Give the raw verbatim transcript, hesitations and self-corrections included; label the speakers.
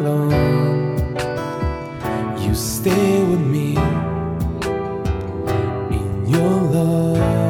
Speaker 1: alone. You stay with me in your love.